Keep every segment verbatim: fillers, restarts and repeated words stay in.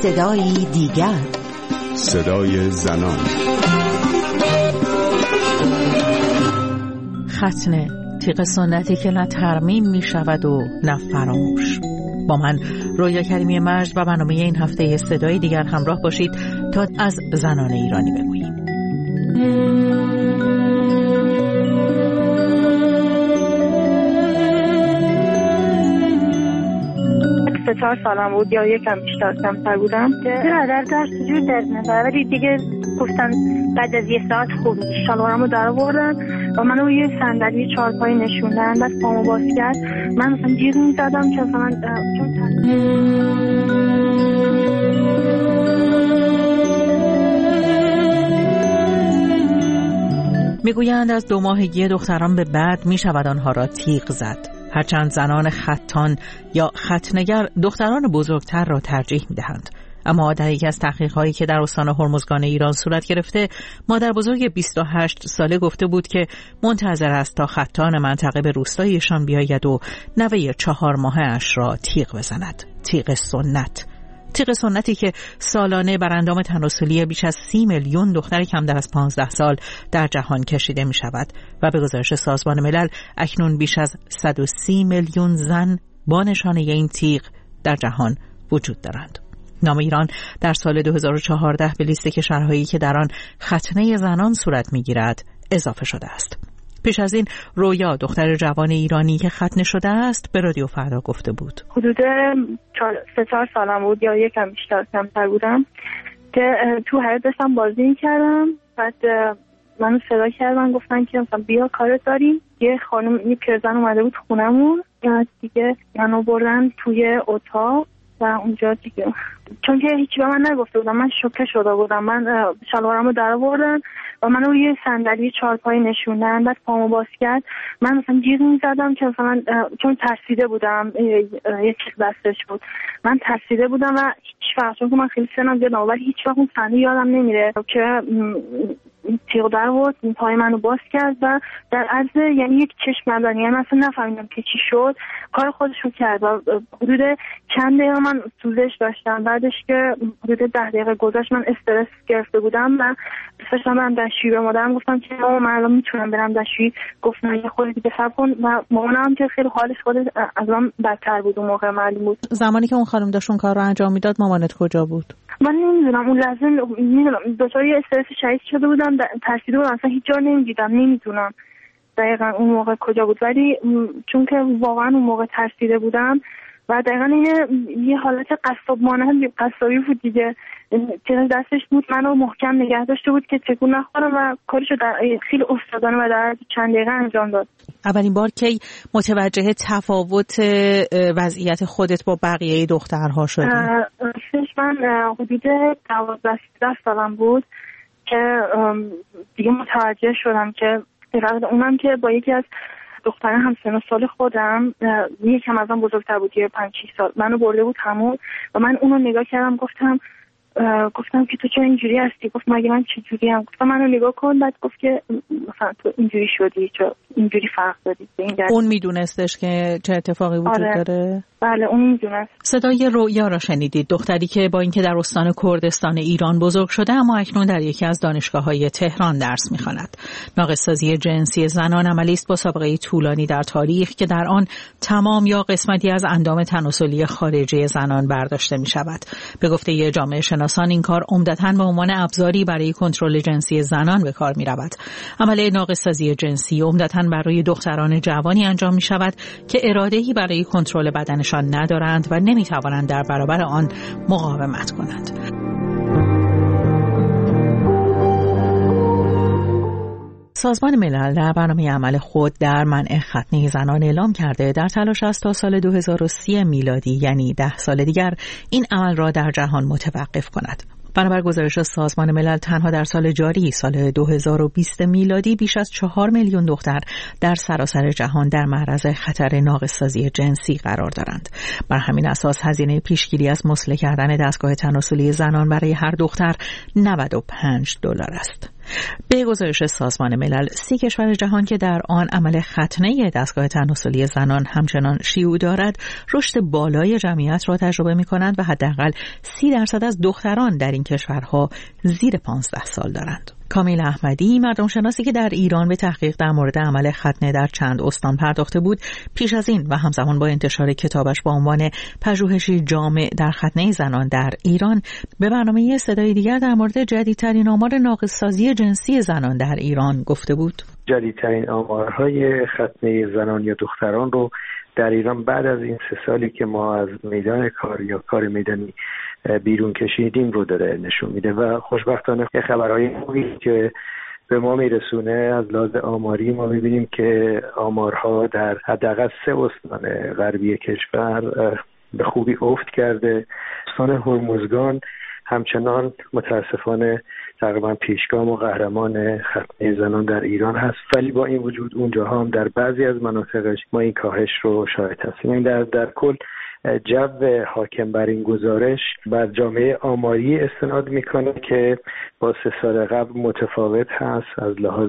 صدایی دیگر، صدای زنان. ختنه، تیغ سنتی که نه ترمیم می شود و نه فراموش. با من رویا کریمی مجد و برنامه این هفته صدای دیگر همراه باشید تا از زنان ایرانی بگوییم. سه چهار سالم بود یا یکم بیشتر کمتر بودم. برادر داشت جور درد نداره ولی دیگه گفتن بعد از یه ساعت خوب شلوارمو در آوردن و منو روی صندلی چهارپایی نشوندن. بعد پامو باز کرد، من مثلا جیغ می‌زدم که مثلا چون میگویند از دو ماهگی دختران به بعد می شود آنها را تیغ زد. هرچند زنان ختان یا ختنگر دختران بزرگتر را ترجیح می دهند. اما در یکی از تحقیق‌هایی که در استان هرمزگان ایران صورت گرفته، مادر بزرگ بیست و هشت ساله گفته بود که منتظر است تا ختان منطقه به روستایشان بیاید و نوه چهار ماهه اش را تیغ بزند. تیغ سنت. تیغ سنتی که سالانه بر اندام تناسلی بیش از سی میلیون دختر کمتر از پانزده سال در جهان کشیده می شود و به گزارش سازمان ملل اکنون بیش از صد و سی میلیون زن با نشانه این تیغ در جهان وجود دارند. نام ایران در سال دو هزار و چهارده به لیست کشورهایی که در آن ختنه زنان صورت می گیرد اضافه شده است. پیش از این رویا، دختر جوان ایرانی که ختنه شده است، به رادیو فردا گفته بود. حدود سه چهار سالم بود یا یکم بیشتر کمتر بودم که تو حیاط داشتم بازی می‌کردم. بعد منو صدا کردن، گفتن که مثلا بیا کارت داریم. یه خانم، یه پیرزن اومده بود خونمون، دیگه منو بردن توی اتاق و اونجا دیگه چون که هیچی به من نگفته بودم، من شوکه شده بودم. من شلوارمو در آوردن و منو روی صندلی چهارپایی نشوندن. بعد پامو باز کرد، من مثلا جیغ می‌زدم که مثلا چون ترسیده بودم، یه چیز دستش بود، من ترسیده بودم و هیچ وقت، چون که من خیلی سنم زیاده ولی هیچ وقت اون صحنه یادم نمیره که تیغ در آورد، پای منو باز کرد و در عرض یعنی یک چشم نداری، یعنی مثلا نفهمیدم که چی شد، کار خودشو کرد و حدود چند دقیقه من سوزش داشتم. بعدش که حدود ده دقیقه گذشت، من استرس گرفته بودم و داشتم برم دستشویی. به مادرم گفتم که مامان من الان میتونم برم دستشویی. گفت نه یه خورده دیگه صبر کن و مامانم که خیلی حالش خود از من بدتر بود اون موقع معلوم بود. زمانی که اون خانم داشت اون کار رو انجام میداد مامانت کجا بود؟ من نمیدونم، اون لحظه نمیدونم، دچار یه استرس شدید شده بودم، ترسیده بودم، اصلا هیچ جا نمیدیدم، نمیدونم دقیقاً اون موقع کجا بود، ولی چون که واقعا اون موقع ترسیده بودم و دقیقاً یه یه حالت قصاب مانند قصابی بود دیگه، چیز دستش بود منو محکم نگه داشته بود که تکون نخورم و کارشو در خیلی استادانه و در چند دقیقه انجام داد. اولین بار کی متوجه تفاوت وضعیت خودت با بقیه دخترها شدی؟ من حدود دوازده سالم بود که دیگه متوجه شدم که اونم که با یکی از دختران همسن و سال خودم، یکم ازم بزرگتر بود، یه پنج شش سال، منو برده بود همون و من اونو نگاه کردم، گفتم گفتم که تو چرا اینجوری هستی؟ گفت مگه من چه جوری ام؟ گفتم منو نگاه کن. بعد گفت که مثلا تو اینجوری شدی، چرا اینجوری فرق دادی؟ اون میدونستش که چه اتفاقی وجود آره. داره؟ بله اون میدونست. صدای رویا را شنیدید، دختری که با اینکه در استان کردستان ایران بزرگ شده اما اکنون در یکی از دانشگاه‌های تهران درس می‌خواند. ناقص‌سازی جنسی زنان عملی است با سابقه طولانی در تاریخ که در آن تمام یا قسمتی از اندام تناسلی خارجی زنان برداشته می‌شود. به گفته جامعه شناسان این کار عمدتاً به عنوان ابزاری برای کنترل جنسی زنان به کار می‌رود. عمل ناقص‌سازی جنسی عمدتاً برای دختران جوانی انجام می‌شود که اراده‌ای برای کنترل بدنشان ندارند و نمی‌توانند در برابر آن مقاومت کنند. سازمان ملل در برنامه عمل خود در منع ختنه زنان اعلام کرده در تلاش است تا سال دو هزار و سی میلادی، یعنی ده سال دیگر، این عمل را در جهان متوقف کند. بنابر گزارش سازمان ملل تنها در سال جاری، سال دو هزار و بیست میلادی، بیش از چهار میلیون دختر در سراسر جهان در معرض خطر ناقص‌سازی جنسی قرار دارند. بر همین اساس هزینه پیشگیری از مسئله کردن دستگاه تناسلی زنان برای هر دختر نود و پنج دلار است. به گزارش سازمان ملل، سی کشور جهان که در آن عمل ختنه دستگاه تناسلی زنان همچنان شیوع دارد، رشد بالای جمعیت را تجربه می‌کنند و حداقل سی درصد از دختران در این کشورها زیر پانزده سال دارند. کامیل احمدی، مردم شناسی که در ایران به تحقیق در مورد عمل ختنه در چند استان پرداخته بود، پیش از این و همزمان با انتشار کتابش با عنوان پژوهشی جامع در ختنه زنان در ایران، به برنامه صدای دیگر در مورد جدیدترین آمار ناقص‌سازی جنسی زنان در ایران گفته بود. جدیدترین آمارهای ختنه زنان یا دختران رو در ایران بعد از این سه سالی که ما از میدان کار یا کار میدانی بیرون کشیدیم رو داره نشون میده و خوشبختانه خبرهای خوبی که به ما میرسونه از لحاظ آماری ما میبینیم که آمارها در حداقل سه استان غربی کشور به خوبی افت کرده. استان هرمزگان همچنان متاسفانه تقریبا پیشگام و قهرمان ختنه زنان در ایران هست، ولی با این وجود اونجاها هم در بعضی از مناطقش ما این کاهش رو شاهد هستیم. در در کل جو حاکم بر این گزارش بر جامعه آماری استناد میکنه که با سه سال قبل متفاوت هست از لحاظ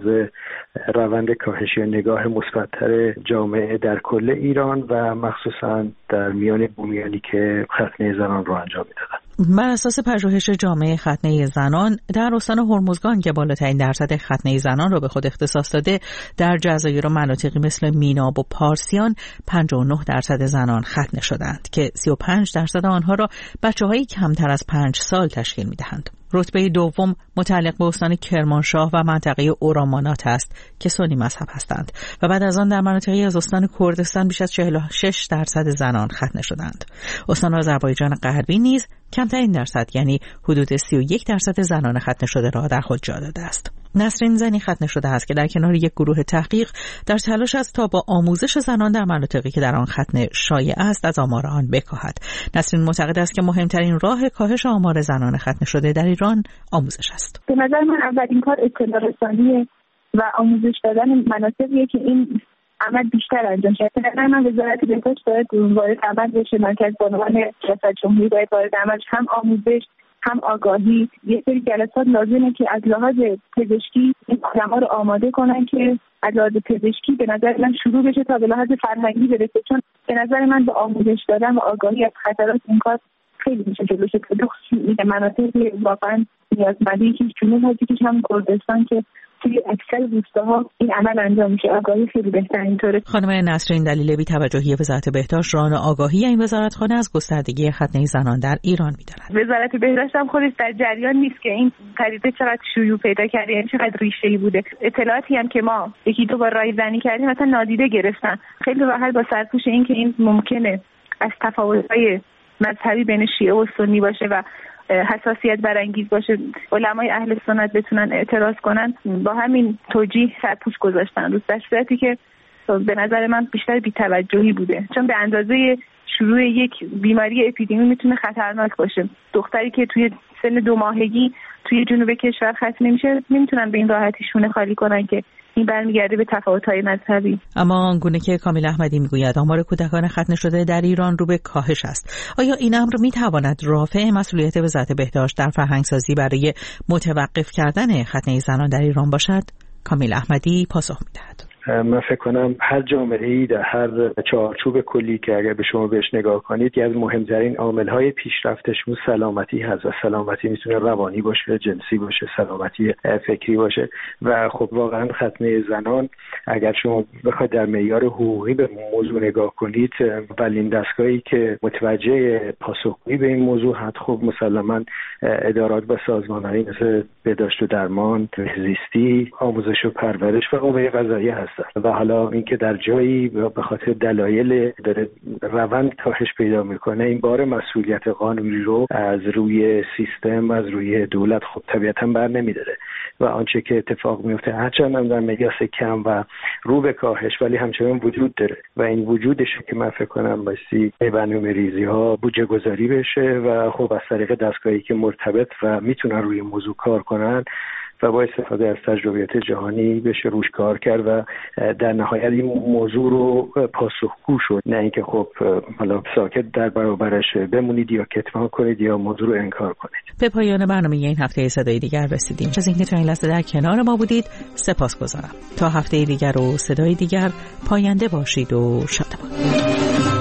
روند کاهش یا نگاه مثبت‌تر جامعه در کل ایران و مخصوصا در میان بومیانی که ختنه زنان رو انجام میدادن. بر اساس پژوهش جامعه ختنه زنان در استان هرمزگان که بالاترین درصد ختنه زنان را به خود اختصاص داده، در جزایر و مناطقی مثل میناب و پارسیان پنجاه و نه درصد زنان ختنه شدند که سی و پنج درصد آنها را بچه‌های کمتر از پنج سال تشکیل می‌دهند. رتبه دوم متعلق به استان کرمانشاه و منطقه اورامانات است که سنی مذهب هستند و بعد از آن در مناطقی از استان کردستان بیش از چهل و شش درصد زنان ختنه شدند. استان آذربایجان غربی نیز کمترین درصد، یعنی حدود سی و یک درصد زنان ختنه شده را در خود جا داده است. نسرین زنی ختنه شده است که در کنار یک گروه تحقیق در تلاش است تا با آموزش زنان در مناطقی که در آن ختنه شایع است از آمار آن بکاهد. نسرین معتقد است که مهمترین راه کاهش آمار زنان ختنه شده در ایران آموزش است. به نظر من اولین کار اطلاع رسانی و آموزش دادن مناطقیه که این عمل بیشتر انجام شد. به نظر من وزارت بهداشت باید وارد عمل بشه، مرکز بانوان ریاست جمهوری باید وارد عمل، هم آموزش هم آگاهی. یه سری جلسات لازمه که از لحاظ پزشکی این آدم‌ها رو آماده کنن که از لحاظ پزشکی به نظر من شروع بشه تا به لحاظ فرهنگی برسه، چون به نظر من با آموزش دادن و آگاهی از خطرات این کار خیلی میشه جلوش گرفت. مناطقی واقعا نیازمندی که جنوب هستش، هم کردستان که توی اکثر روستاها این عمل انجام میشه، آگاهی خیلی بهتر اینطوره. خانم نسرین دلیل بی‌توجهی وزارت بهداشت ران آگاهی این وزارتخانه از گستردگی ختنه زنان در ایران می‌داند. وزارت بهداشت هم خودش در جریان نیست که این پدیده چقدر شیوع پیدا کرده، یعنی چقدر ریشه‌ای بوده. اطلاعاتی هم که ما یکی دو بار رایزنی کردیم مثلا نادیده گرفتن. خیلی راحت با سرپوش این که این ممکنه از تفاوت‌های مذهبی بین شیعه و سنی باشه و حساسیت برانگیز باشه، علمای اهل سنت بتونن اعتراض کنن، با همین توجیه سرپوش گذاشتن روز، در صورتی که به نظر من بیشتر بی‌توجهی بوده، چون به اندازه شروع یک بیماری اپیدمی میتونه خطرناک باشه. دختری که توی سن دو ماهگی توی جنوب کشور ختنه میشه نمیتونن به این راحتی شونه خالی کنن که این برمیگرده به تفاوت‌های مذهبی. اما آنگونه که کامیل احمدی میگوید آمار کودکان ختنه شده در ایران رو به کاهش است، آیا این امر میتواند رافع مسئولیت وزارت بهداشت در فرهنگسازی برای متوقف کردن ختنه زنان در ایران باشد؟ کامیل احمدی پاسخ میدهد. من فکر کنم هر جامعه‌ای در هر چارچوب کلی که اگر به شما بهش نگاه کنید، یکی از مهمترین عامل‌های پیشرفتش اون سلامتی هست و سلامتی میتونه روانی باشه، جنسی باشه، سلامتی فکری باشه و خب واقعا ختنه زنان اگر شما بخواید در معیار حقوقی به موضوع نگاه کنید، اولین دستگاهی که متوجه پاسخگویی به این موضوع هست خب مسلماً ادارات و سازمان‌هایی مثل بهداشت و درمان، زیستی، آموزش و پرورش و قوه قضاییه هست. و حالا اینکه در جایی به خاطر دلایل داره روند کاهش پیدا میکنه، این بار مسئولیت قانونی رو از روی سیستم، از روی دولت خب طبیعتاً بر نمیداره و آنچه که اتفاق میفته هرچند هم در مقیاس کم و رو به کاهش ولی همچنان وجود داره و این وجودش که من فکر کنم بایستی برنامه‌ریزی ها بودجه گذاری بشه و خب از طریق دستگاهی که مرتبط و میتونن روی موضوع کار کنن و با استفاده از تجربیات جهانی بشه روش کار کرد و در نهایت این موضوع رو پاسخگو شد، نه اینکه خب حالا ساکت در برابرش بمونید یا کتمان کنید یا موضوع رو انکار کنید. به پایان برنامه این هفته صدای دیگر رسیدیم. از اینکه تا این لحظه در کنار ما بودید سپاسگزارم. تا هفته دیگر و صدای دیگر پاینده باشید و شادمان.